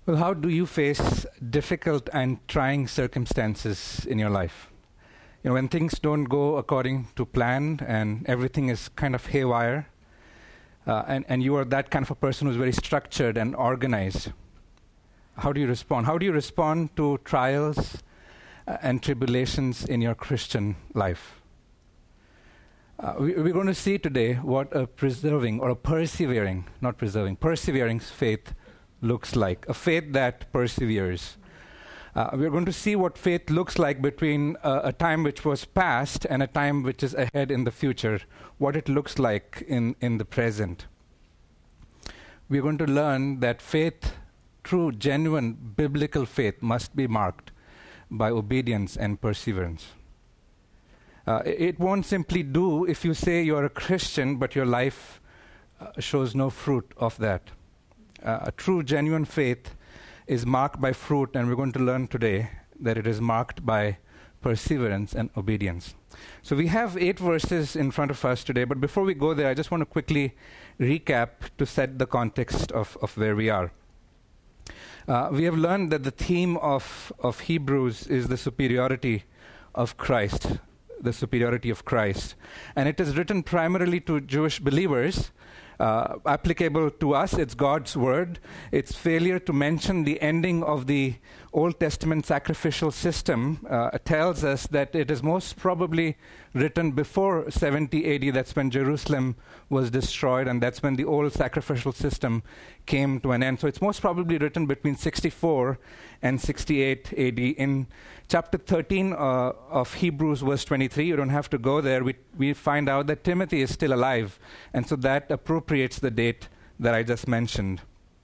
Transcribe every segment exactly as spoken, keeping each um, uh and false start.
Well, how do you face difficult and trying circumstances in your life? You know, when things don't go according to plan and everything is kind of haywire, uh, and, and you are that kind of a person who's very structured and organized, how do you respond? How do you respond to trials uh, and tribulations in your Christian life? Uh, we, we're going to see today what a preserving or a persevering, not preserving, persevering faith looks like, a faith that perseveres. Uh, we're going to see what faith looks like between uh, a time which was past and a time which is ahead in the future, what it looks like in, in the present. We're going to learn that faith, true, genuine, biblical faith, must be marked by obedience and perseverance. Uh, it won't simply do if you say you're a Christian, but your life uh, shows no fruit of that. Uh, a true, genuine faith is marked by fruit, and we're going to learn today that it is marked by perseverance and obedience. So we have eight verses in front of us today, but before we go there, I just want to quickly recap to set the context of, of where we are. Uh, we have learned that the theme of, of Hebrews is the superiority of Christ, the superiority of Christ. And it is written primarily to Jewish believers. Uh, applicable to us, it's God's word. Its failure to mention the ending of the Old Testament sacrificial system uh, tells us that it is most probably written before seventy A D. That's when Jerusalem was destroyed, and that's when the old sacrificial system came to an end. So it's most probably written between sixty-four and sixty-eight A D. In chapter thirteen uh, of Hebrews, verse twenty-three, you don't have to go there, we, we find out that Timothy is still alive, and so that appropriates the date that I just mentioned.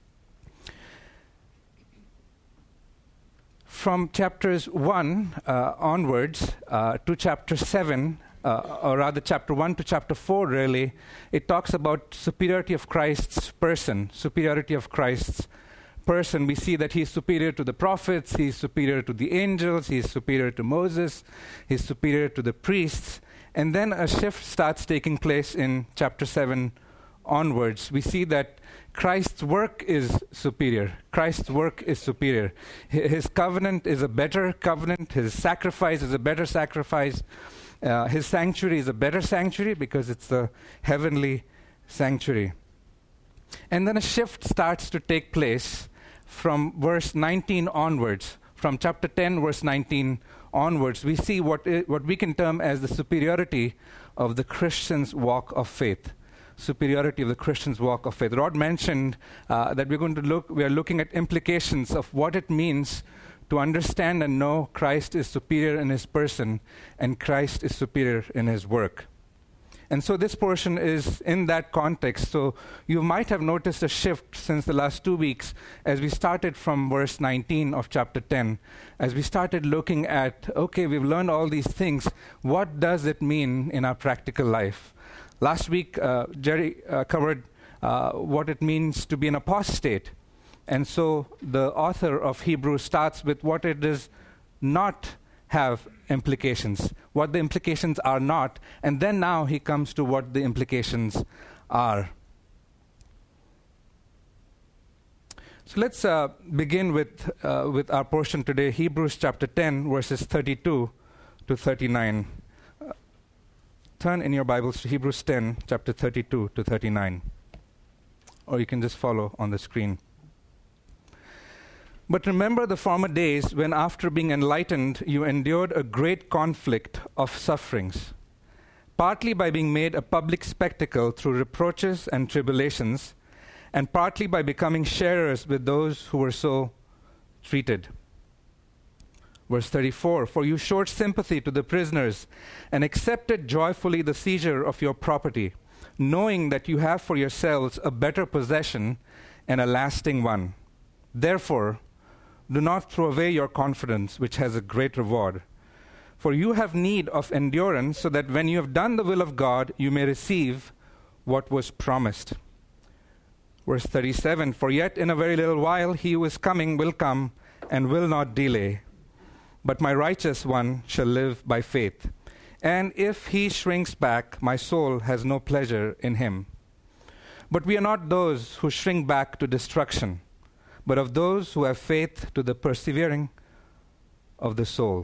From chapters one uh, onwards uh, to chapter seven, uh, or rather chapter one to chapter four, really, it talks about superiority of Christ's person, superiority of Christ's person. We see that he's superior to the prophets, he's superior to the angels, he's superior to Moses, he's superior to the priests. And then a shift starts taking place in chapter seven onwards. We see that Christ's work is superior. Christ's work is superior. His covenant is a better covenant. His sacrifice is a better sacrifice. Uh, his sanctuary is a better sanctuary because it's the heavenly sanctuary. And then a shift starts to take place from verse nineteen onwards. From chapter ten, verse nineteen onwards, we see what I- what we can term as the superiority of the Christian's walk of faith. Superiority of the Christian's walk of faith. Rod mentioned uh, that we're going to look, we are looking at implications of what it means to understand and know Christ is superior in his person and Christ is superior in his work. And so this portion is in that context. So you might have noticed a shift since the last two weeks as we started from verse nineteen of chapter ten. As we started looking at, okay, we've learned all these things. What does it mean in our practical life? Last week, uh, Jerry uh, covered uh, what it means to be an apostate. And so the author of Hebrews starts with what it does not have implications, what the implications are not, and then now he comes to what the implications are. So let's uh, begin with, uh, with our portion today, Hebrews chapter ten, verses thirty-two to thirty-nine. Turn in your Bibles to Hebrews ten, chapter thirty-two to thirty-nine. Or you can just follow on the screen. But remember the former days when after being enlightened, you endured a great conflict of sufferings, partly by being made a public spectacle through reproaches and tribulations, and partly by becoming sharers with those who were so treated. Verse thirty-four, for you showed sympathy to the prisoners and accepted joyfully the seizure of your property, knowing that you have for yourselves a better possession and a lasting one. Therefore, do not throw away your confidence, which has a great reward. For you have need of endurance, so that when you have done the will of God, you may receive what was promised. Verse thirty-seven, for yet in a very little while he who is coming will come and will not delay. But my righteous one shall live by faith. And if he shrinks back, my soul has no pleasure in him. But we are not those who shrink back to destruction, but of those who have faith to the persevering of the soul.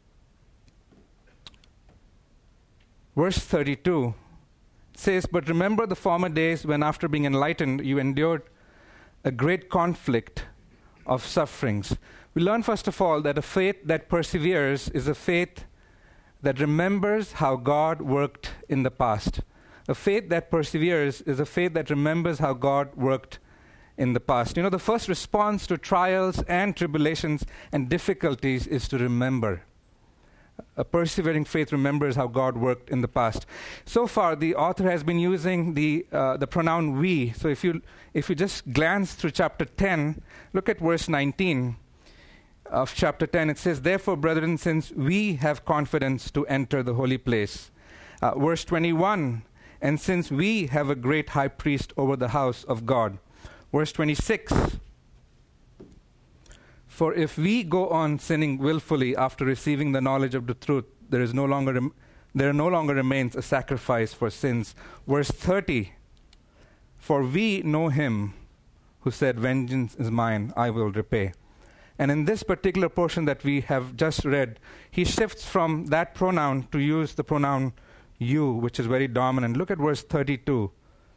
Verse thirty-two says, "But remember the former days when after being enlightened you endured a great conflict of sufferings." We learn first of all that a faith that perseveres is a faith that remembers how God worked in the past. A faith that perseveres is a faith that remembers how God worked in the past. You know, the first response to trials and tribulations and difficulties is to remember. A persevering faith remembers how God worked in the past. So far, the author has been using the uh, the pronoun we. So if you if you just glance through chapter ten, look at verse nineteen of chapter ten. It says, "Therefore, brethren, since we have confidence to enter the holy place." Uh, verse twenty-one, "And since we have a great high priest over the house of God." Verse twenty-six, "For if we go on sinning willfully after receiving the knowledge of the truth, there is no longer rem- there no longer remains a sacrifice for sins." Verse thirty, "For we know him who said, 'Vengeance is mine, I will repay.'" And in this particular portion that we have just read, he shifts from that pronoun to use the pronoun you, which is very dominant. Look at verse thirty-two.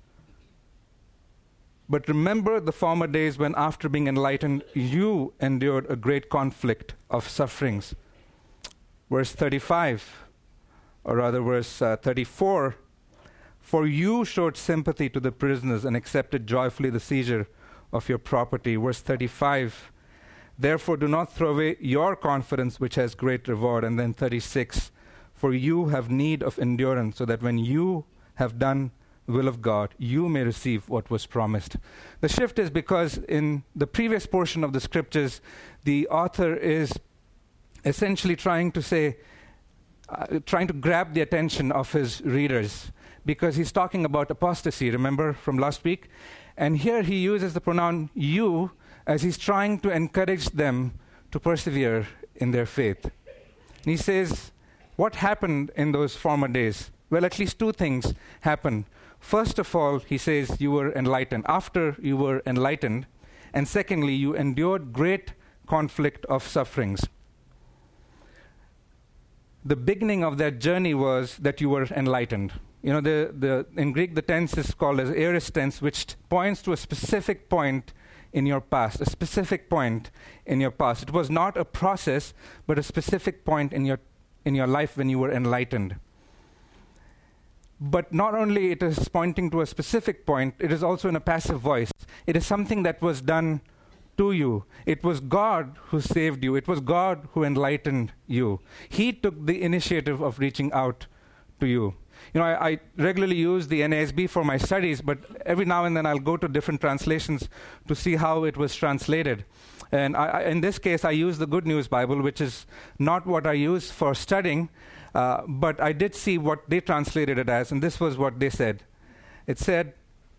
"But remember the former days when after being enlightened, you endured a great conflict of sufferings." Verse thirty-five, or rather verse uh, thirty-four, "For you showed sympathy to the prisoners and accepted joyfully the seizure of your property." Verse thirty-five, "Therefore do not throw away your confidence, which has great reward." And then thirty-six, "For you have need of endurance, so that when you have done will of God, you may receive what was promised." The shift is because in the previous portion of the scriptures, the author is essentially trying to say, uh, trying to grab the attention of his readers, because he's talking about apostasy, remember from last week? And here he uses the pronoun you as he's trying to encourage them to persevere in their faith. And he says, what happened in those former days? Well, at least two things happened. First of all, he says, you were enlightened. After you were enlightened, and secondly, you endured great conflict of sufferings. The beginning of that journey was that you were enlightened. You know, the, the in Greek, the tense is called as aorist tense, which t- points to a specific point in your past, a specific point in your past. It was not a process, but a specific point in your in your life when you were enlightened. But not only it is pointing to a specific point, it is also in a passive voice. It is something that was done to you. It was God who saved you. It was God who enlightened you. He took the initiative of reaching out to you. You know, I, I regularly use the N A S B for my studies, but every now and then I'll go to different translations to see how it was translated. And I, I, in this case, I use the Good News Bible, which is not what I use for studying, uh, but I did see what they translated it as, and this was what they said. It said,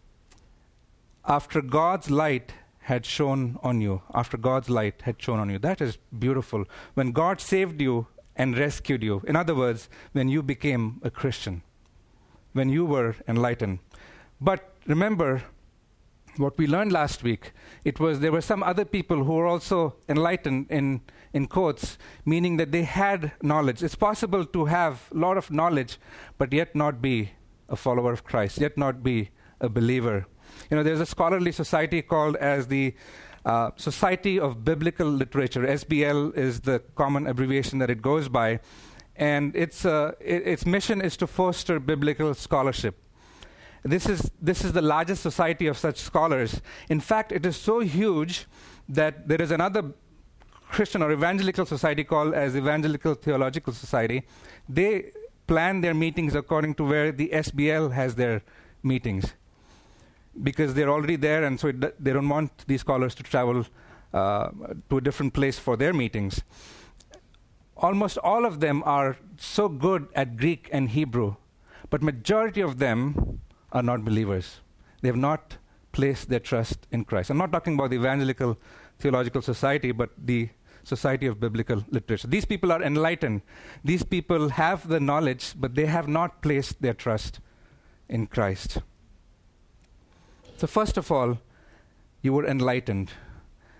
after God's light had shone on you, after God's light had shone on you. That is beautiful. When God saved you and rescued you. In other words, when you became a Christian, when you were enlightened. But remember, what we learned last week, it was there were some other people who were also enlightened in, in quotes, meaning that they had knowledge. It's possible to have a lot of knowledge, but yet not be a follower of Christ, yet not be a believer. You know, there's a scholarly society called as the uh, Society of Biblical Literature. S B L is the common abbreviation that it goes by. And its, uh, it, its mission is to foster biblical scholarship. This is this is the largest society of such scholars. In fact, it is so huge that there is another Christian or evangelical society called as Evangelical Theological Society. They plan their meetings according to where the S B L has their meetings, because they're already there, and so it d- they don't want these scholars to travel uh, to a different place for their meetings. Almost all of them are so good at Greek and Hebrew, but majority of them are not believers. They have not placed their trust in Christ. I'm not talking about the Evangelical Theological Society, but the Society of Biblical Literature. These people are enlightened. These people have the knowledge, but they have not placed their trust in Christ. So first of all, you were enlightened.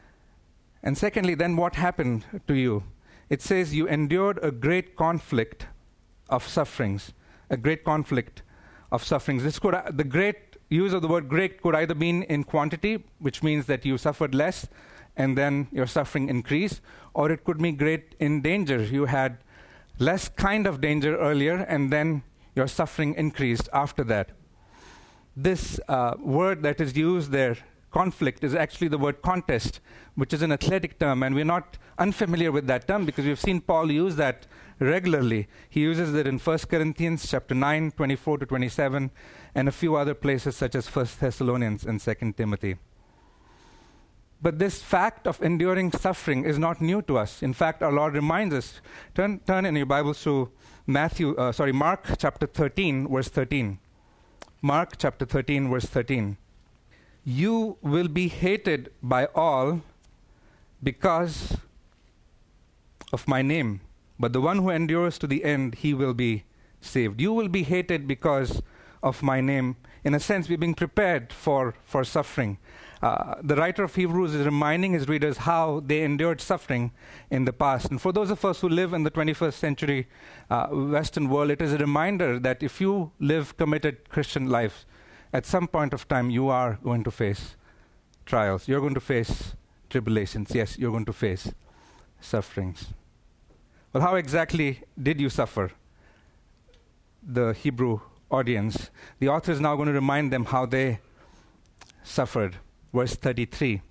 And secondly, then what happened to you? It says you endured a great conflict of sufferings, a great conflict of sufferings. This could, uh, the great use of the word great could either mean in quantity, which means that you suffered less and then your suffering increased, or it could mean great in danger. You had less kind of danger earlier and then your suffering increased after that. This uh, word that is used there, conflict, is actually the word contest, which is an athletic term, and we're not unfamiliar with that term because we've seen Paul use that regularly. He uses it in First Corinthians chapter nine, twenty-four to twenty-seven, and a few other places such as First Thessalonians and Second Timothy. But this fact of enduring suffering is not new to us. In fact, our Lord reminds us. Turn, turn in your Bibles to Matthew, uh, sorry, Mark chapter thirteen, verse thirteen. Mark chapter thirteen, verse thirteen. You will be hated by all because of my name, but the one who endures to the end, he will be saved. You will be hated because of my name. In a sense, we're being prepared for, for suffering. Uh, the writer of Hebrews is reminding his readers how they endured suffering in the past. And for those of us who live in the twenty-first century uh, Western world, it is a reminder that if you live committed Christian lives, at some point of time you are going to face trials. You're going to face tribulations. Yes, you're going to face sufferings. Well, how exactly did you suffer? The Hebrew audience. The author is now going to remind them how they suffered. Verse thirty-three.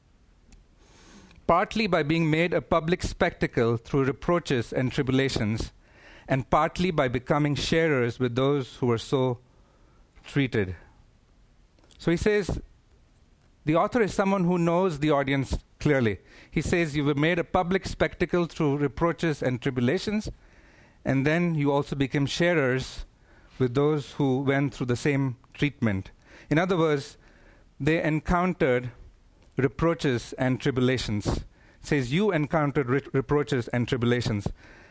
Partly by being made a public spectacle through reproaches and tribulations, and partly by becoming sharers with those who were so treated. So he says, the author is someone who knows the audience clearly. He says, you were made a public spectacle through reproaches and tribulations, and then you also became sharers with those who went through the same treatment. In other words, they encountered reproaches and tribulations. It says you encountered re- reproaches and tribulations.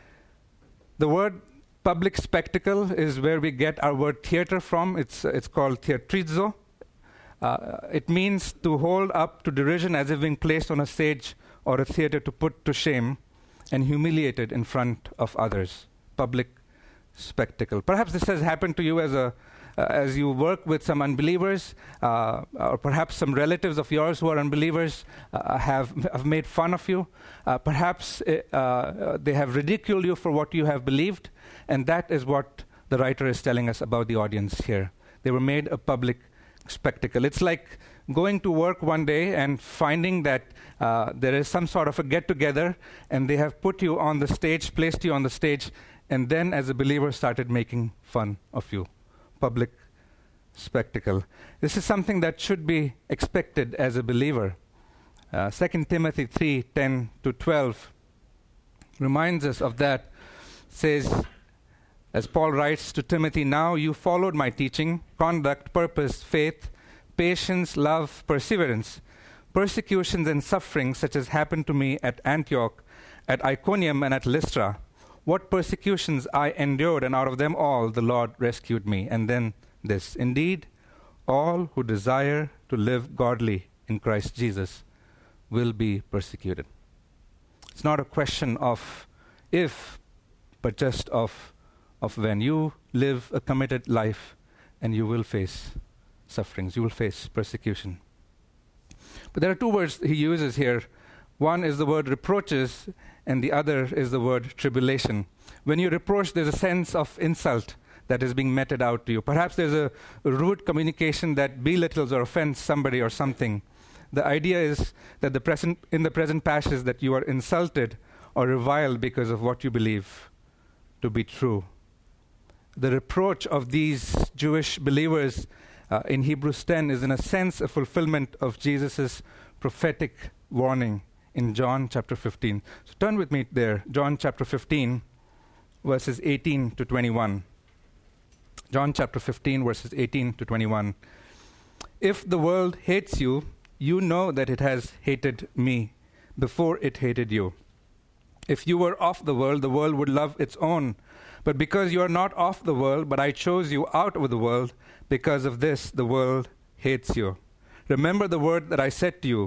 The word public spectacle is where we get our word theater from. It's, uh, it's called theatrizo. Uh, it means to hold up to derision as if being placed on a stage or a theater to put to shame and humiliated in front of others. Public spectacle. Perhaps this has happened to you as a uh, as you work with some unbelievers, uh, or perhaps some relatives of yours who are unbelievers uh, have, have made fun of you. Uh, perhaps it, uh, they have ridiculed you for what you have believed, and that is what the writer is telling us about the audience here. They were made a public spectacle. It's like going to work one day and finding that uh, there is some sort of a get-together, and they have put you on the stage, placed you on the stage, and then as a believer started making fun of you. Public spectacle. This is something that should be expected as a believer. Uh, Second Timothy three, ten to twelve reminds us of that. Says, as Paul writes to Timothy, now you followed my teaching, conduct, purpose, faith, patience, love, perseverance, persecutions and sufferings such as happened to me at Antioch, at Iconium and at Lystra. What persecutions I endured, and out of them all the Lord rescued me. And then this, indeed, all who desire to live godly in Christ Jesus will be persecuted. It's not a question of if, but just of, of when. You live a committed life, and you will face sufferings. You will face persecution. But there are two words he uses here. One is the word reproaches, and the other is the word tribulation. When you reproach, there's a sense of insult that is being meted out to you. Perhaps there's a, a rude communication that belittles or offends somebody or something. The idea is that the present, in the present passage that you are insulted or reviled because of what you believe to be true. The reproach of these Jewish believers uh, in Hebrews ten is in a sense a fulfillment of Jesus' prophetic warning in John chapter fifteen. So turn with me there, John chapter fifteen, verses eighteen to twenty-one. John chapter fifteen, verses eighteen to twenty-one. If the world hates you, you know that it has hated me before it hated you. If you were of the world, the world would love its own. But because you are not of the world, but I chose you out of the world, because of this the world hates you. Remember the word that I said to you,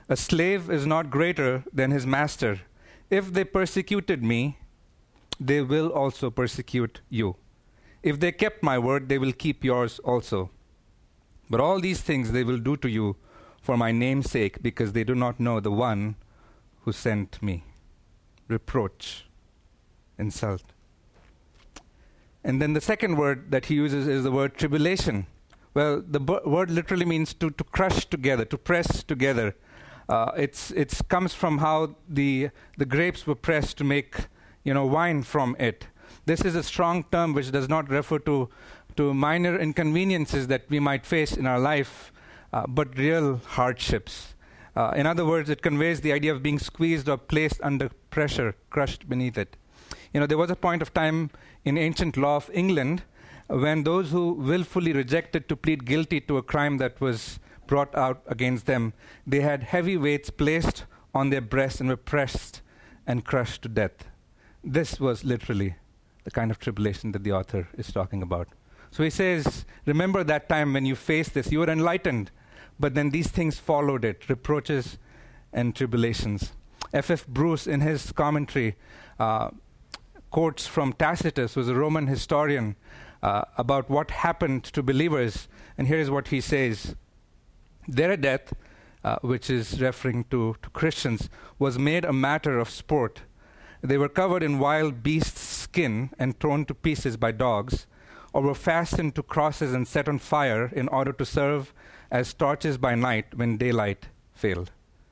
A slave is not greater than his master. If they persecuted me, they will also persecute you. If they kept my word, they will keep yours also. But all these things they will do to you for my name's sake, because they do not know the one who sent me. Reproach, insult. And then the second word that he uses is the word tribulation. Well, the b- word literally means to, to crush together, to press together. Uh, it's it's comes from how the the grapes were pressed to make, you know, wine from it. This is a strong term which does not refer to to minor inconveniences that we might face in our life, uh, but real hardships. Uh, in other words, it conveys the idea of being squeezed or placed under pressure, crushed beneath it. You know, there was a point of time in ancient law of England when those who willfully rejected to plead guilty to a crime that was brought out against them, they had heavy weights placed on their breasts and were pressed and crushed to death. This was literally the kind of tribulation that the author is talking about. So he says, remember that time when you faced this, you were enlightened, but then these things followed it, reproaches and tribulations. F F Bruce, in his commentary, uh, quotes from Tacitus, who was a Roman historian, uh, about what happened to believers. And here is what he says. Their death, uh, which is referring to, to Christians, was made a matter of sport. They were covered in wild beasts' skin and thrown to pieces by dogs, or were fastened to crosses and set on fire in order to serve as torches by night when daylight failed.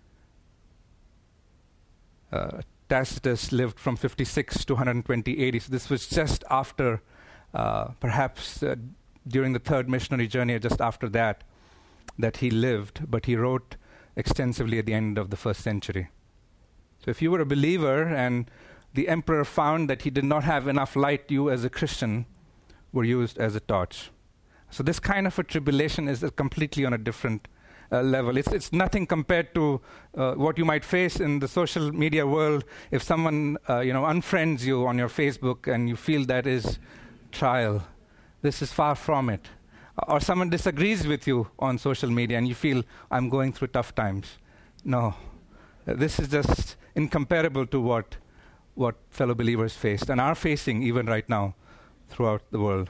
Uh, Tacitus lived from fifty-six to one hundred twenty A D, so this was just after, uh, perhaps uh, during the third missionary journey, or just after that, that he lived, but he wrote extensively at the end of the first century. So if you were a believer and the emperor found that he did not have enough light, you as a Christian were used as a torch. So this kind of a tribulation is uh, completely on a different uh, level. It's it's nothing compared to uh, what you might face in the social media world. If someone uh, you know unfriends you on your Facebook and you feel that is trial, this is far from it. Or someone disagrees with you on social media and you feel, I'm going through tough times. No, uh, this is just incomparable to what what fellow believers faced and are facing even right now throughout the world.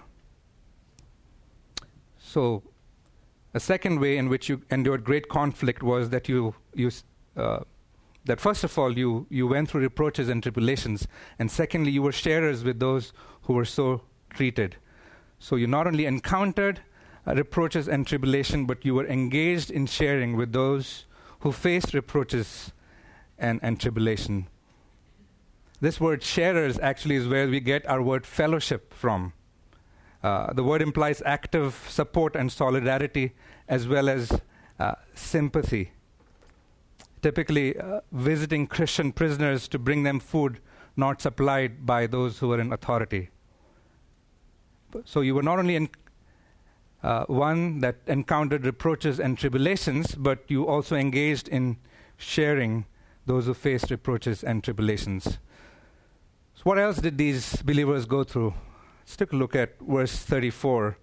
So, a second way in which you endured great conflict was that you, you uh, that first of all you you went through reproaches and tribulations, and secondly you were sharers with those who were so treated. So you not only encountered uh, reproaches and tribulation, but you were engaged in sharing with those who faced reproaches and, and tribulation. This word sharers actually is where we get our word fellowship from. Uh, the word implies active support and solidarity, as well as uh, sympathy. Typically, uh, visiting Christian prisoners to bring them food not supplied by those who were in authority. So you were not only in, uh, one that encountered reproaches and tribulations, but you also engaged in sharing those who faced reproaches and tribulations. So what else did these believers go through? Let's take a look at verse thirty-four.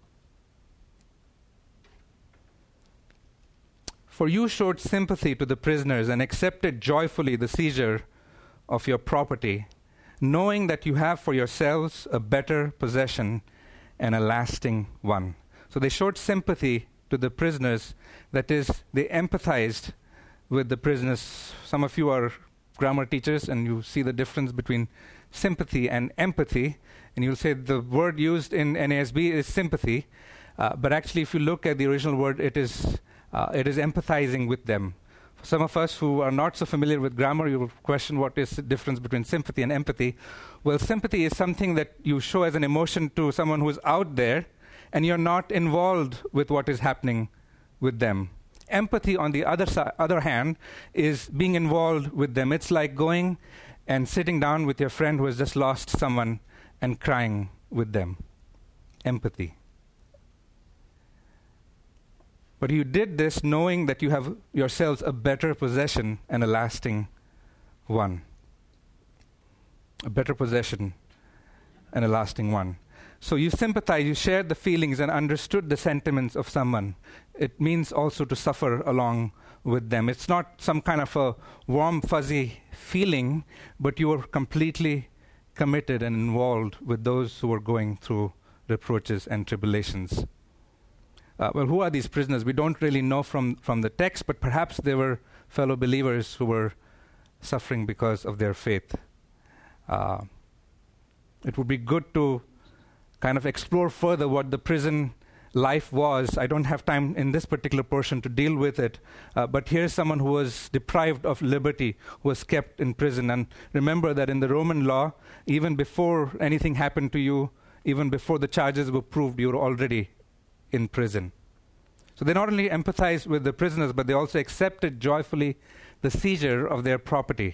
For you showed sympathy to the prisoners and accepted joyfully the seizure of your property, knowing that you have for yourselves a better possession and a lasting one. So they showed sympathy to the prisoners. That is, they empathized with the prisoners. Some of you are grammar teachers and you see the difference between sympathy and empathy. And you'll say the word used in N A S B is sympathy. Uh, but actually, if you look at the original word, it is uh, it is empathizing with them. For some of us who are not so familiar with grammar, you will question what is the difference between sympathy and empathy. Well, sympathy is something that you show as an emotion to someone who is out there, and you're not involved with what is happening with them. Empathy, on the other si- other hand, is being involved with them. It's like going and sitting down with your friend who has just lost someone and crying with them. Empathy. But you did this knowing that you have yourselves a better possession and a lasting one. A better possession and a lasting one. So you sympathized, you shared the feelings and understood the sentiments of someone. It means also to suffer along with them. It's not some kind of a warm, fuzzy feeling, but you are completely committed and involved with those who are going through reproaches and tribulations. Uh, well, who are these prisoners? We don't really know from, from the text, but perhaps they were fellow believers who were suffering because of their faith. Uh, it would be good to kind of explore further what the prison life was. I don't have time in this particular portion to deal with it, uh, but here's someone who was deprived of liberty, who was kept in prison. And remember that in the Roman law, even before anything happened to you, even before the charges were proved, you were already in prison. So they not only empathized with the prisoners, but they also accepted joyfully the seizure of their property.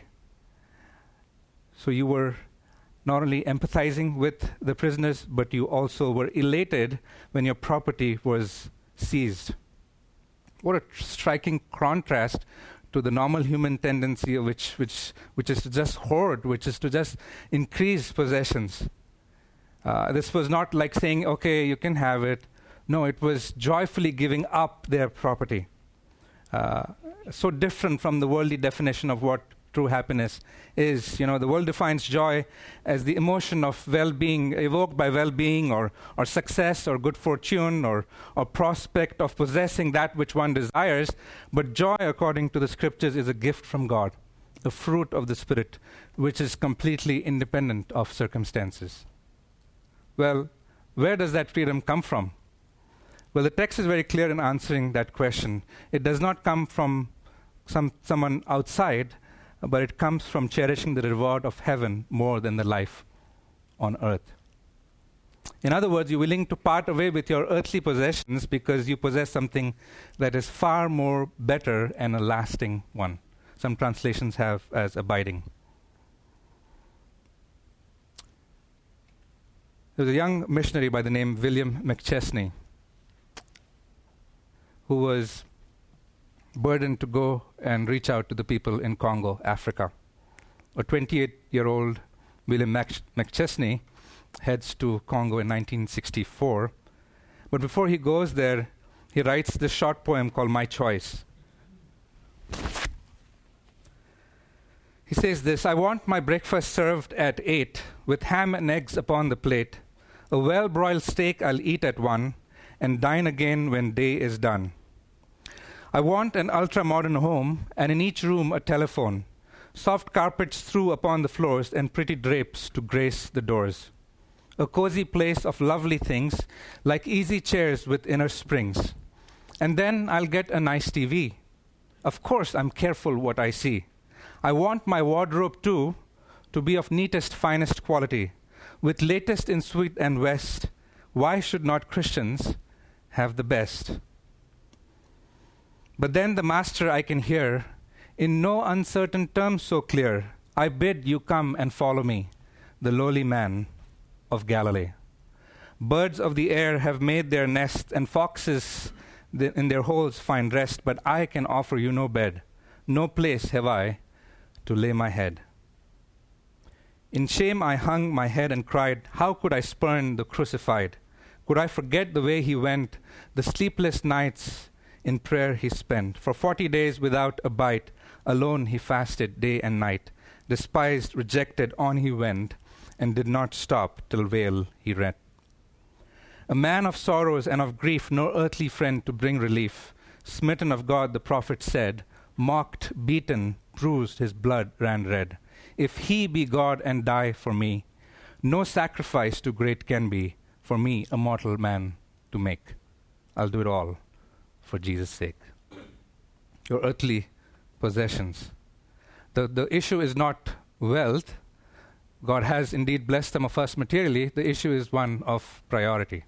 So you were not only empathizing with the prisoners, but you also were elated when your property was seized. What a tr- striking contrast to the normal human tendency, which, which, which is to just hoard, which is to just increase possessions. Uh, this was not like saying, okay, you can have it. No, it was joyfully giving up their property. Uh, so different from the worldly definition of what true happiness is. You know, the world defines joy as the emotion of well-being, evoked by well-being or, or success or good fortune or, or prospect of possessing that which one desires. But joy, according to the scriptures, is a gift from God, the fruit of the Spirit, which is completely independent of circumstances. Well, where does that freedom come from? Well, the text is very clear in answering that question. It does not come from some someone outside, but it comes from cherishing the reward of heaven more than the life on earth. In other words, you're willing to part away with your earthly possessions because you possess something that is far more better and a lasting one. Some translations have as abiding. There was a young missionary by the name William McChesney who was burdened to go and reach out to the people in Congo, Africa. A twenty-eight-year-old William Mac- McChesney heads to Congo in nineteen sixty-four. But before he goes there, he writes this short poem called My Choice. He says this: I want my breakfast served at eight, with ham and eggs upon the plate. A well-broiled steak I'll eat at one, and dine again when day is done. I want an ultra-modern home, and in each room a telephone, soft carpets threw upon the floors, and pretty drapes to grace the doors. A cozy place of lovely things, like easy chairs with inner springs. And then I'll get a nice T V. Of course, I'm careful what I see. I want my wardrobe, too, to be of neatest, finest quality, with latest in Sweet and West. Why should not Christians have the best? But then the Master I can hear, in no uncertain terms so clear, I bid you come and follow me, the lowly man of Galilee. Birds of the air have made their nest, and foxes th- in their holes find rest, but I can offer you no bed, no place have I to lay my head. In shame I hung my head and cried, how could I spurn the crucified? Could I forget the way he went, the sleepless nights in prayer he spent? For forty days without a bite, alone he fasted day and night. Despised, rejected, on he went, and did not stop till veil he rent. A man of sorrows and of grief, no earthly friend to bring relief. Smitten of God, the prophet said, mocked, beaten, bruised, his blood ran red. If he be God and die for me, no sacrifice too great can be for me, a mortal man, to make. I'll do it all for Jesus' sake. Your earthly possessions. The, the issue is not wealth. God has indeed blessed some of us materially. The issue is one of priority.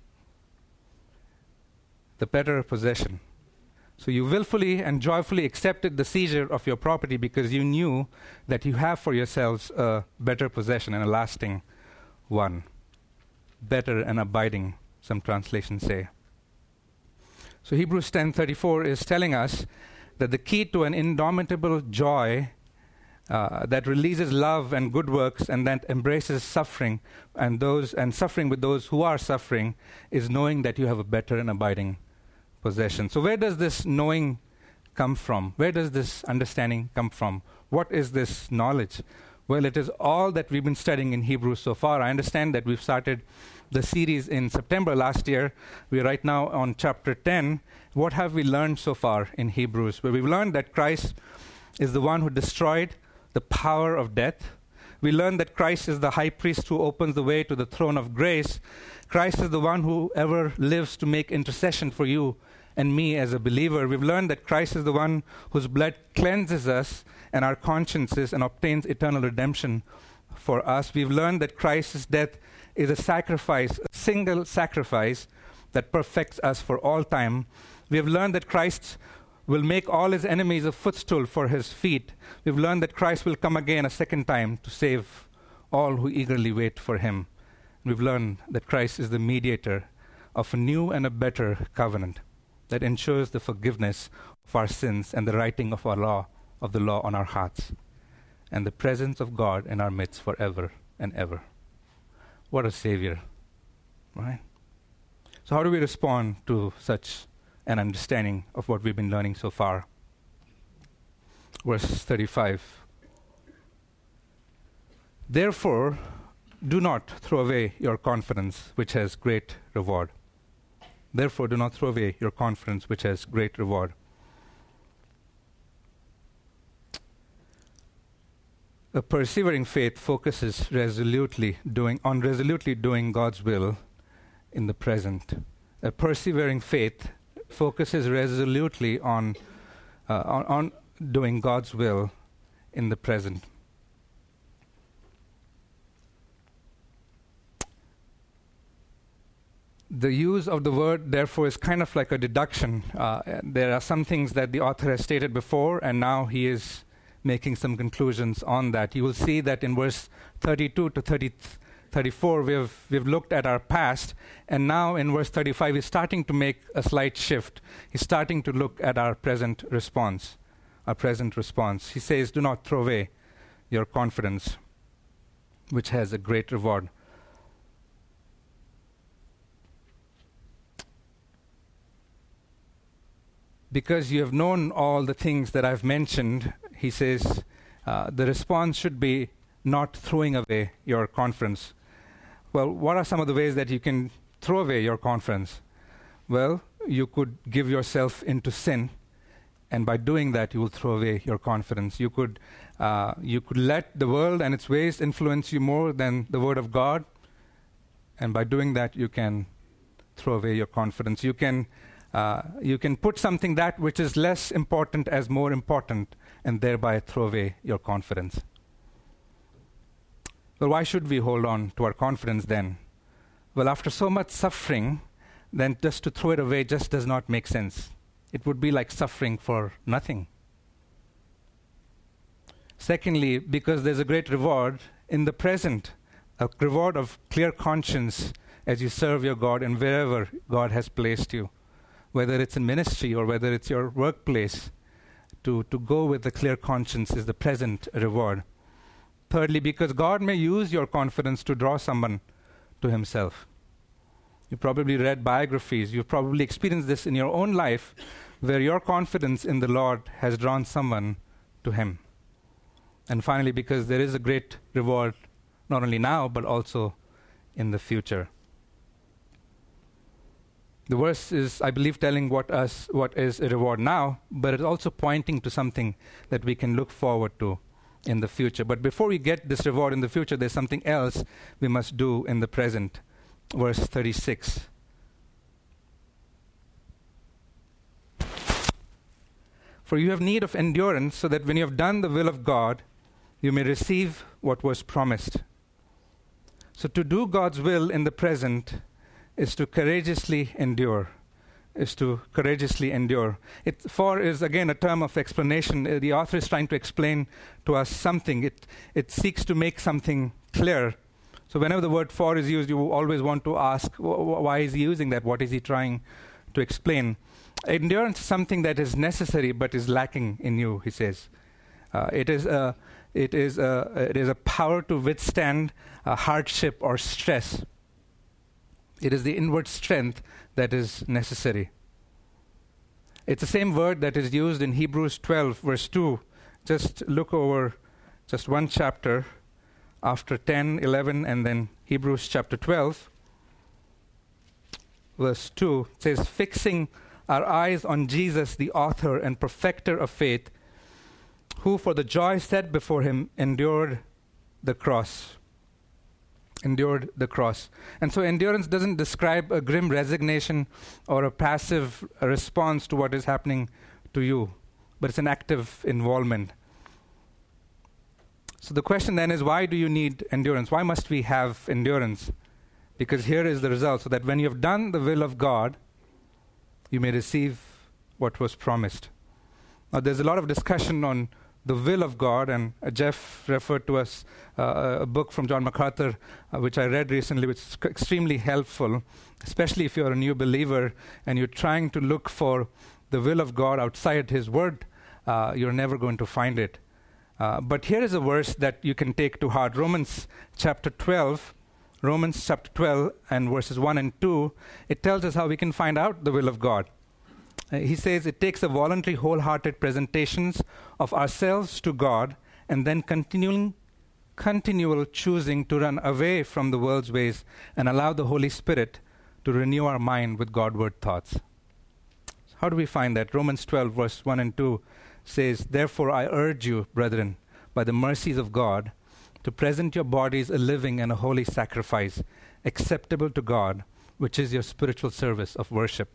The better possession. So you willfully and joyfully accepted the seizure of your property because you knew that you have for yourselves a better possession and a lasting one. Better and abiding, some translations say. So Hebrews ten thirty-four is telling us that the key to an indomitable joy uh, that releases love and good works and that embraces suffering and those and suffering with those who are suffering is knowing that you have a better and abiding possession. So where does this knowing come from? Where does this understanding come from? What is this knowledge? Well, it is all that we've been studying in Hebrews so far. I understand that we've started the series in September last year. We're right now on chapter ten. What have we learned so far in Hebrews? Well, we've learned that Christ is the one who destroyed the power of death. We learned that Christ is the high priest who opens the way to the throne of grace. Christ is the one who ever lives to make intercession for you and me as a believer. We've learned that Christ is the one whose blood cleanses us and our consciences and obtains eternal redemption for us. We've learned that Christ's death is a sacrifice, a single sacrifice that perfects us for all time. We have learned that Christ will make all his enemies a footstool for his feet. We've learned that Christ will come again a second time to save all who eagerly wait for him. We've learned that Christ is the mediator of a new and a better covenant that ensures the forgiveness of our sins and the writing of our law, of the law on our hearts, and the presence of God in our midst forever and ever. What a Savior, right? So how do we respond to such an understanding of what we've been learning so far? Verse thirty-five. Therefore, do not throw away your confidence, which has great reward. Therefore, do not throw away your confidence, which has great reward. A persevering faith focuses resolutely doing on resolutely doing God's will in the present. A persevering faith focuses resolutely on, uh, on on doing God's will in the present. The use of the word, therefore, is kind of like a deduction. Uh, there are some things that the author has stated before, and now he is making some conclusions on that. You will see that in verse thirty-two to thirty, thirty-four, we have, we've looked at our past, and now in verse thirty-five, he's starting to make a slight shift. He's starting to look at our present response, our present response. He says, do not throw away your confidence, which has a great reward. Because you have known all the things that I've mentioned, he says, uh, the response should be not throwing away your confidence. Well, what are some of the ways that you can throw away your confidence? Well, you could give yourself into sin, and by doing that, you will throw away your confidence. You could, uh, you could let the world and its ways influence you more than the Word of God, and by doing that, you can throw away your confidence. You can Uh, you can put something that which is less important as more important, and thereby throw away your confidence. Well, why should we hold on to our confidence then? Well, after so much suffering, then just to throw it away just does not make sense. It would be like suffering for nothing. Secondly, because there's a great reward in the present, a reward of clear conscience as you serve your God and wherever God has placed you. Whether it's in ministry or whether it's your workplace, to, to go with a clear conscience is the present reward. Thirdly, because God may use your confidence to draw someone to himself. You probably read biographies. You've probably experienced this in your own life, where your confidence in the Lord has drawn someone to him. And finally, because there is a great reward, not only now, but also in the future. The verse is, I believe, telling what us what is a reward now, but it's also pointing to something that we can look forward to in the future. But before we get this reward in the future, there's something else we must do in the present. Verse thirty-six. For you have need of endurance, so that when you have done the will of God, you may receive what was promised. So to do God's will in the present is to courageously endure, is to courageously endure. It, for is, again, a term of explanation. Uh, the author is trying to explain to us something. It, it seeks to make something clear. So whenever the word for is used, you always want to ask, wh- wh- why is he using that? What is he trying to explain? Endurance is something that is necessary but is lacking in you, he says. Uh, it is a, it is a, it is a power to withstand a hardship or stress. It is the inward strength that is necessary. It's the same word that is used in Hebrews twelve, verse two. Just look over just one chapter after ten, eleven, and then Hebrews chapter twelve, verse two. It says, fixing our eyes on Jesus, the author and perfecter of faith, who for the joy set before him endured the cross. Endured the cross. And so endurance doesn't describe a grim resignation or a passive response to what is happening to you, but it's an active involvement. So the question then is, why do you need endurance? Why must we have endurance? Because here is the result, so that when you have done the will of God, you may receive what was promised. Now there's a lot of discussion on the will of God, and uh, Jeff referred to us uh, a book from John MacArthur, uh, which I read recently, which is c- extremely helpful, especially if you're a new believer and you're trying to look for the will of God outside His Word. Uh, you're never going to find it. Uh, but here is a verse that you can take to heart. Romans chapter twelve, Romans chapter twelve and verses one and two, it tells us how we can find out the will of God. Uh, he says it takes a voluntary, wholehearted presentations of ourselves to God, and then continuing, continual choosing to run away from the world's ways and allow the Holy Spirit to renew our mind with Godward thoughts. So how do we find that? Romans twelve, verse one and two says, therefore I urge you, brethren, by the mercies of God, to present your bodies a living and a holy sacrifice, acceptable to God, which is your spiritual service of worship.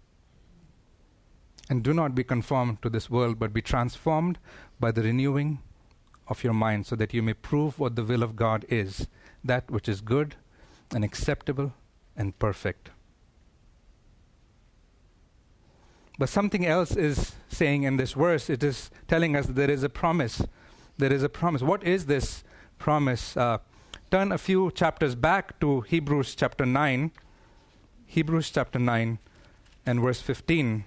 And do not be conformed to this world, but be transformed by the renewing of your mind, so that you may prove what the will of God is, that which is good and acceptable and perfect. But something else is saying in this verse. It is telling us that there is a promise. There is a promise. What is this promise? Uh, turn a few chapters back to Hebrews chapter nine. Hebrews chapter nine and verse fifteen.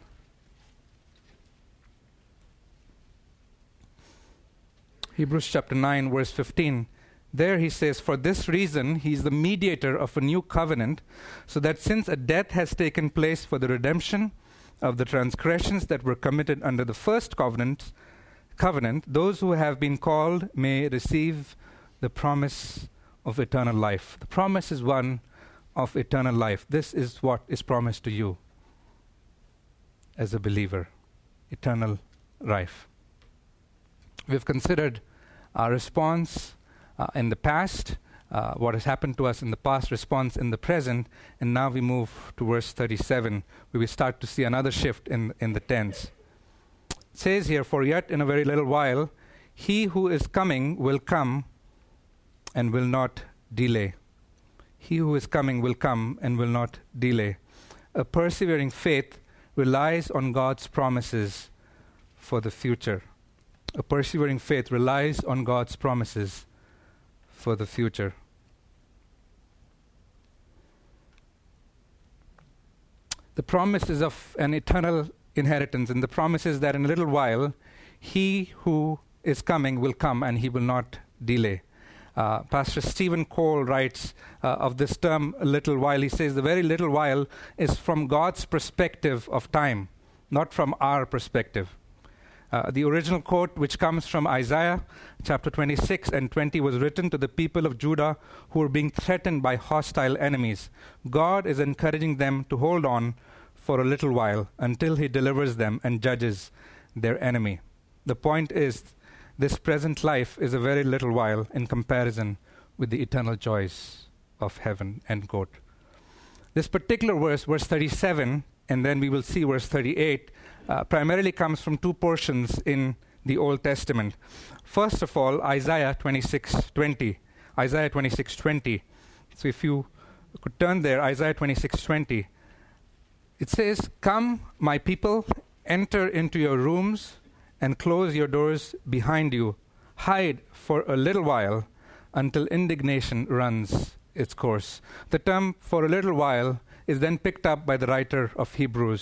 Hebrews chapter nine, verse fifteen. There he says, for this reason he is the mediator of a new covenant, so that since a death has taken place for the redemption of the transgressions that were committed under the first covenant, covenant, those who have been called may receive the promise of eternal life. The promise is one of eternal life. This is what is promised to you as a believer, eternal life. We've considered our response uh, in the past, uh, what has happened to us in the past, response in the present, and now we move to verse thirty-seven, where we start to see another shift in, in the tense. It says here, for yet in a very little while, he who is coming will come and will not delay. He who is coming will come and will not delay. A persevering faith relies on God's promises for the future. A persevering faith relies on God's promises for the future. The promise is of an eternal inheritance, and the promise is that in a little while, he who is coming will come and he will not delay. Uh, Pastor Stephen Cole writes uh, of this term, a little while. He says the very little while is from God's perspective of time, not from our perspective. Uh, the original quote, which comes from Isaiah chapter twenty-six and twenty, was written to the people of Judah who were being threatened by hostile enemies. God is encouraging them to hold on for a little while until he delivers them and judges their enemy. The point is, this present life is a very little while in comparison with the eternal joys of heaven, end quote. This particular verse, verse thirty-seven, and then we will see verse thirty-eight, Uh, primarily comes from two portions in the Old Testament. First of all, Isaiah twenty-six twenty. Isaiah twenty-six twenty. So if you could turn there, Isaiah twenty-six twenty. It says, come, my people, enter into your rooms and close your doors behind you. Hide for a little while until indignation runs its course. The term for a little while is then picked up by the writer of Hebrews.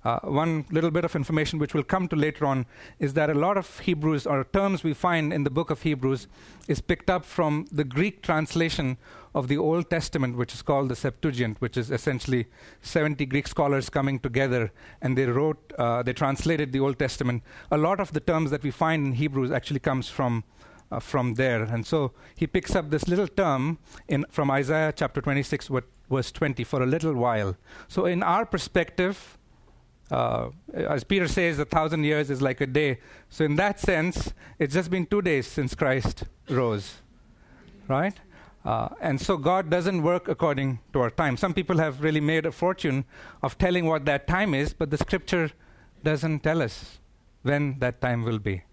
Uh, one little bit of information which we'll come to later on is that a lot of Hebrews, or terms we find in the book of Hebrews, is picked up from the Greek translation of the Old Testament, which is called the Septuagint, which is essentially seventy Greek scholars coming together, and they wrote, uh, they translated the Old Testament. A lot of the terms that we find in Hebrews actually comes from uh, from there. And so he picks up this little term in from Isaiah chapter twenty-six, verse twenty, for a little while. So in our perspective, Uh, as Peter says, a thousand years is like a day. So in that sense, it's just been two days since Christ rose, right? Uh, and so God doesn't work according to our time. Some people have really made a fortune of telling what that time is, but the Scripture doesn't tell us when that time will be.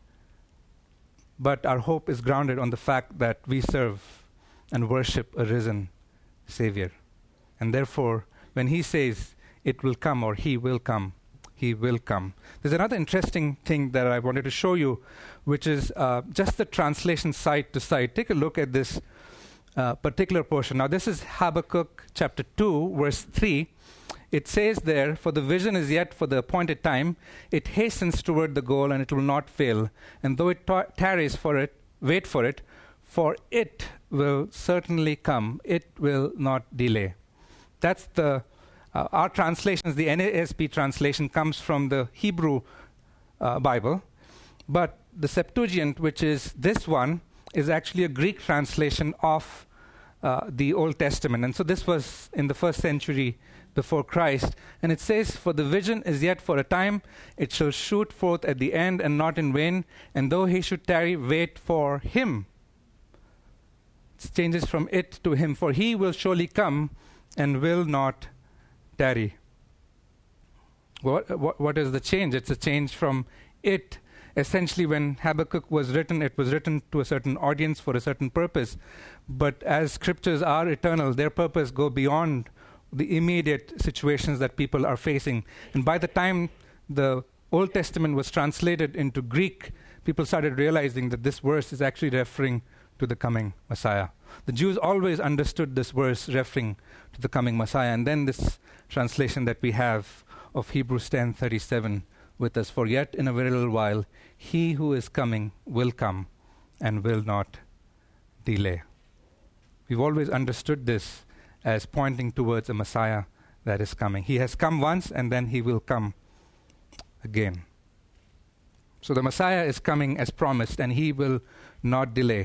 But our hope is grounded on the fact that we serve and worship a risen Savior. And therefore, when he says it will come, or he will come, he will come. There's another interesting thing that I wanted to show you, which is uh, just the translation side to side. Take a look at this uh, particular portion. Now, this is Habakkuk chapter two, verse three. It says there, "For the vision is yet for the appointed time. It hastens toward the goal, and it will not fail. And though it ta- tarries for it, wait for it, for it will certainly come. It will not delay." That's the Uh, our translations, the N A S B translation, comes from the Hebrew uh, Bible, but the Septuagint, which is this one, is actually a Greek translation of uh, the Old Testament. And so this was in the first century before Christ. And it says, "For the vision is yet for a time, it shall shoot forth at the end and not in vain, and though he should tarry, wait for him." It changes from it to him. "For he will surely come and will not tarry." What, what, what is the change? It's a change from it. Essentially, when Habakkuk was written, it was written to a certain audience for a certain purpose. But as scriptures are eternal, their purpose go beyond the immediate situations that people are facing. And by the time the Old Testament was translated into Greek, people started realizing that this verse is actually referring to the coming Messiah. The Jews always understood this verse referring to the coming Messiah. And then this translation that we have of Hebrews ten thirty-seven with us, "For yet in a very little while, he who is coming will come and will not delay." We've always understood this as pointing towards a Messiah that is coming. He has come once, and then he will come again. So the Messiah is coming as promised, and he will not delay.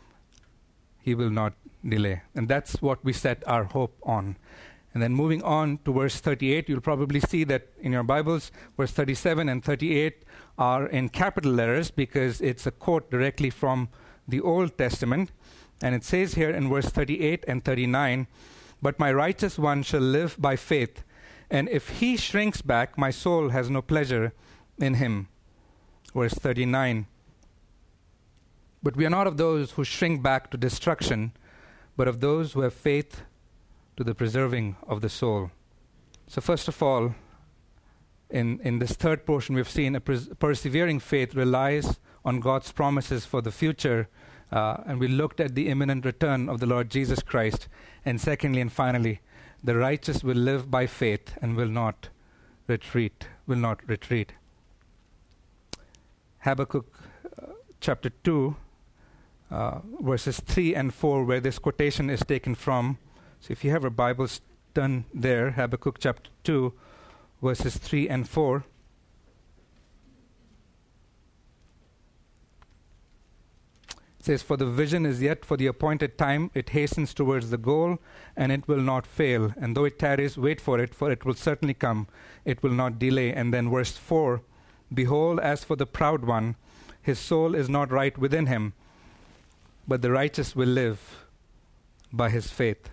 He will not delay. And that's what we set our hope on. And then moving on to verse thirty-eight, you'll probably see that in your Bibles, verse thirty-seven and thirty-eight are in capital letters because it's a quote directly from the Old Testament. And it says here in verse thirty-eight and thirty-nine, "But my righteous one shall live by faith, and if he shrinks back, my soul has no pleasure in him." Verse thirty-nine, "But we are not of those who shrink back to destruction, but of those who have faith to the preserving of the soul." So first of all, in, in this third portion, we've seen a pers- persevering faith relies on God's promises for the future, uh, and we looked at the imminent return of the Lord Jesus Christ. And secondly and finally, the righteous will live by faith and will not retreat, will not retreat. Habakkuk uh, chapter two, uh, verses three and four, where this quotation is taken from. So if you have your Bibles, turn there, Habakkuk chapter two, verses three and four. It says, "For the vision is yet for the appointed time, it hastens towards the goal, and it will not fail. And though it tarries, wait for it, for it will certainly come. It will not delay." And then verse four, "Behold, as for the proud one, his soul is not right within him, but the righteous will live by his faith."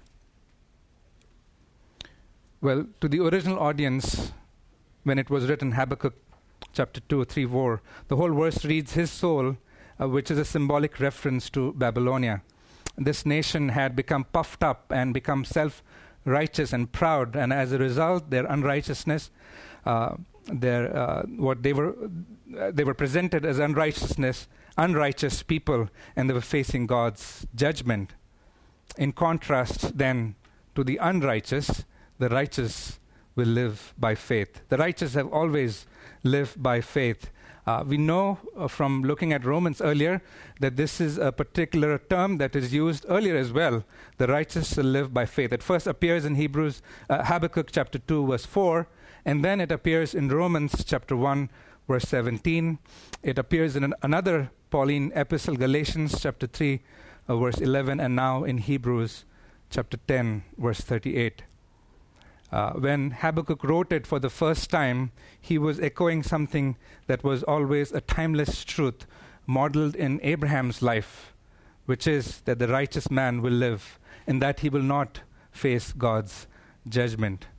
Well, to the original audience, when it was written, Habakkuk chapter two, three, four, the whole verse reads, "His soul," uh, which is a symbolic reference to Babylonia. This nation had become puffed up and become self-righteous and proud, and as a result, their unrighteousness, uh, their uh, what they were, uh, they were presented as unrighteousness, unrighteous people, and they were facing God's judgment. In contrast, then, to the unrighteous, the righteous will live by faith. The righteous have always lived by faith. Uh, we know uh, from looking at Romans earlier that this is a particular term that is used earlier as well. The righteous will live by faith. It first appears in Hebrews, uh, Habakkuk chapter two, verse four, and then it appears in Romans chapter one, verse seventeen. It appears in an, another Pauline epistle, Galatians chapter three, uh, verse eleven, and now in Hebrews chapter ten, verse thirty-eight. Uh, when Habakkuk wrote it for the first time, he was echoing something that was always a timeless truth modeled in Abraham's life, which is that the righteous man will live and that he will not face God's judgment.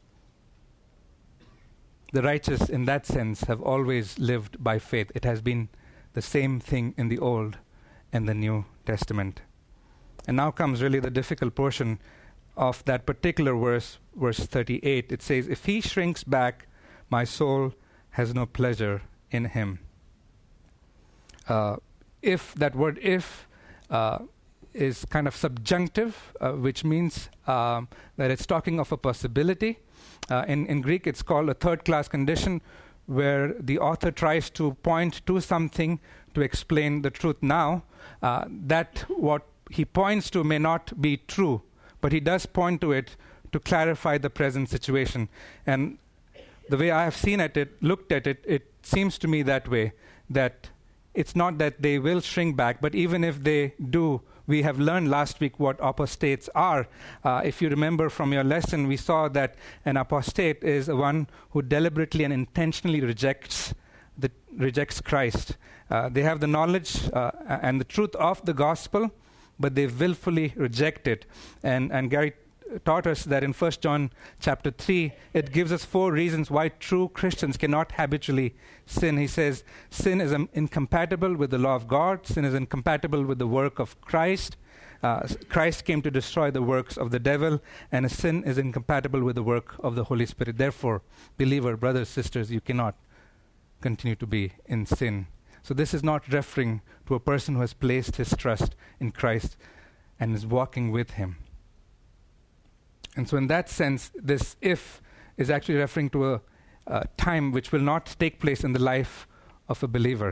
The righteous, in that sense, have always lived by faith. It has been the same thing in the Old and the New Testament. And now comes really the difficult portion of that particular verse, verse thirty-eight. It says, if he shrinks back, my soul has no pleasure in him. Uh, if, that word if, uh, is kind of subjunctive, uh, which means um, that it's talking of a possibility. Uh, in, in Greek, it's called a third-class condition, where the author tries to point to something to explain the truth now. Uh, that what he points to may not be true, but he does point to it to clarify the present situation. And the way I have seen at it, looked at it, it seems to me that way, that it's not that they will shrink back, but even if they do, we have learned last week what apostates are. Uh, if you remember from your lesson, we saw that an apostate is one who deliberately and intentionally rejects the, rejects Christ. Uh, they have the knowledge uh, and the truth of the gospel, but they willfully reject it. And, and Gary taught us that in First John chapter three, it gives us four reasons why true Christians cannot habitually sin. He says, sin is um, incompatible with the law of God. Sin is incompatible with the work of Christ. Uh, Christ came to destroy the works of the devil, and a sin is incompatible with the work of the Holy Spirit. Therefore, believer, brothers, sisters, you cannot continue to be in sin. So this is not referring to a person who has placed his trust in Christ and is walking with him. And so in that sense, this if is actually referring to a, a time which will not take place in the life of a believer.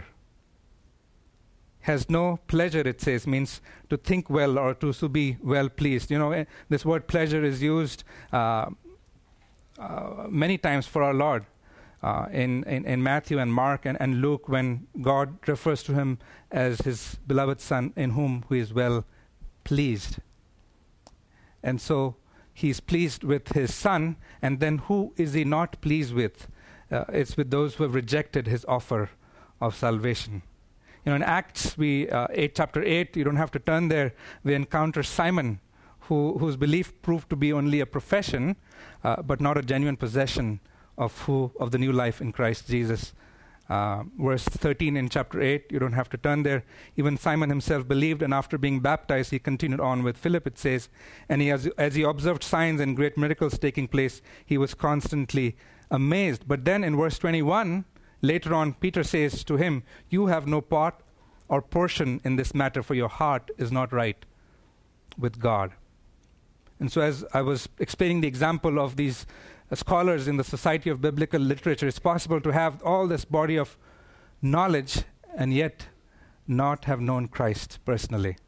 Has no pleasure, it says, means to think well or to, to be well pleased. You know, eh, this word pleasure is used uh, uh, many times for our Lord. Uh, in, in, in Matthew and Mark and, and Luke, when God refers to him as his beloved Son, in whom he is well pleased. And so he's pleased with his Son, and then who is he not pleased with? Uh, it's with those who have rejected his offer of salvation. You know, in Acts, we uh, eight, chapter eight, you don't have to turn there, we encounter Simon, who, whose belief proved to be only a profession, uh, but not a genuine possession of who of the new life in Christ Jesus. Uh, verse thirteen in chapter eight, you don't have to turn there. Even Simon himself believed, and after being baptized, he continued on with Philip, it says, and he has, as he observed signs and great miracles taking place, he was constantly amazed. But then in verse twenty-one, later on, Peter says to him, you have no part or portion in this matter, for your heart is not right with God. And so as I was explaining the example of these Uh, scholars in the Society of Biblical Literature, it's possible to have all this body of knowledge and yet not have known Christ personally.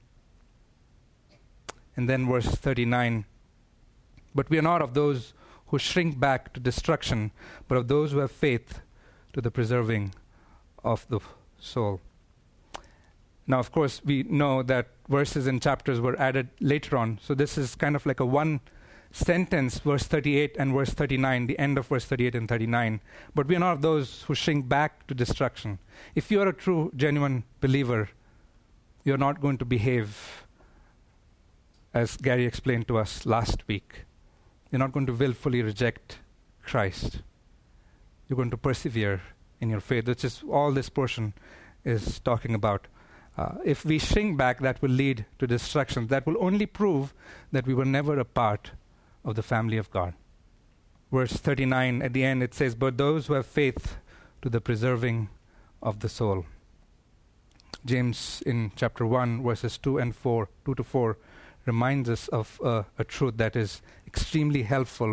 And then verse thirty-nine, but we are not of those who shrink back to destruction, but of those who have faith to the preserving of the soul. Now, of course, we know that verses and chapters were added later on, so this is kind of like a one sentence, verse thirty-eight and verse thirty-nine, the end of verse thirty-eight and thirty-nine. But we are not those who shrink back to destruction. If you are a true, genuine believer, you are not going to behave as Gary explained to us last week. You're not going to willfully reject Christ. You're going to persevere in your faith, which is all this portion is talking about. Uh, if we shrink back, that will lead to destruction. That will only prove that we were never a part of the family of God. Verse thirty-nine, at the end, it says, but those who have faith to the preserving of the soul. James in chapter one, verses two and four, two to four, reminds us of uh, a truth that is extremely helpful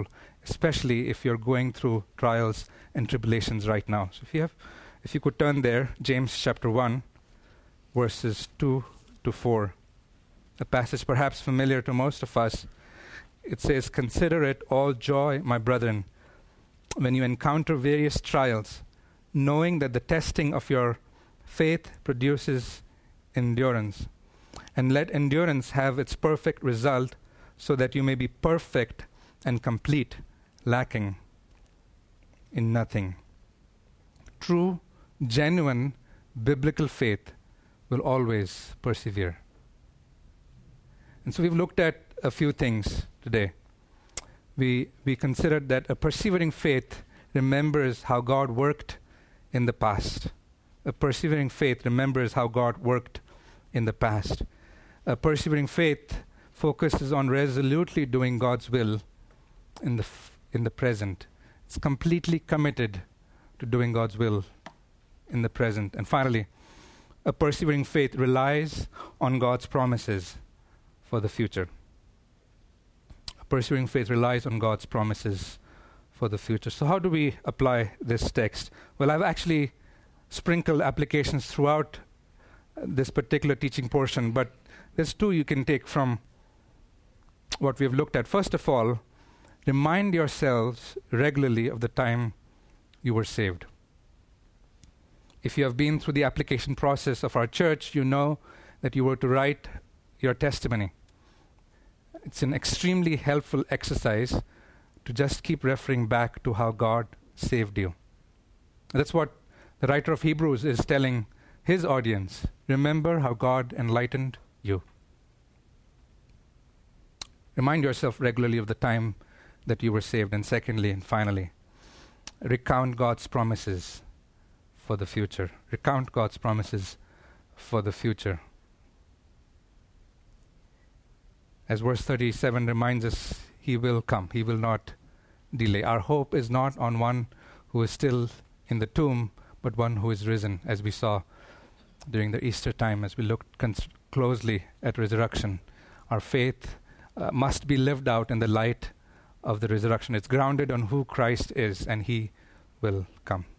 especially if you're going through trials and tribulations right now. So if you have, if you could turn there, James chapter one, verses two to four, a passage perhaps familiar to most of us. It says, "Consider it all joy, my brethren, when you encounter various trials, knowing that the testing of your faith produces endurance. And let endurance have its perfect result, so that you may be perfect and complete, lacking in nothing." True, genuine, biblical faith will always persevere. And so we've looked at a few things today. We we considered that a persevering faith remembers how God worked in the past. A persevering faith remembers how God worked in the past. A persevering faith focuses on resolutely doing God's will in the f- in the present. It's completely committed to doing God's will in the present. And finally, a persevering faith relies on God's promises for the future. A persevering faith relies on God's promises for the future. So how do we apply this text? Well, I've actually sprinkled applications throughout uh, this particular teaching portion, but there's two you can take from what we've looked at. First of all, remind yourselves regularly of the time you were saved. If you have been through the application process of our church, you know that you were to write your testimony. It's an extremely helpful exercise to just keep referring back to how God saved you. That's what the writer of Hebrews is telling his audience. Remember how God enlightened you. Remind yourself regularly of the time that you were saved. And secondly and finally, recount God's promises for the future. Recount God's promises for the future. As verse thirty-seven reminds us, He will come. He will not delay. Our hope is not on one who is still in the tomb, but one who is risen, as we saw during the Easter time, as we looked cons- closely at resurrection. Our faith uh, must be lived out in the light of the resurrection. It's grounded on who Christ is, and He will come.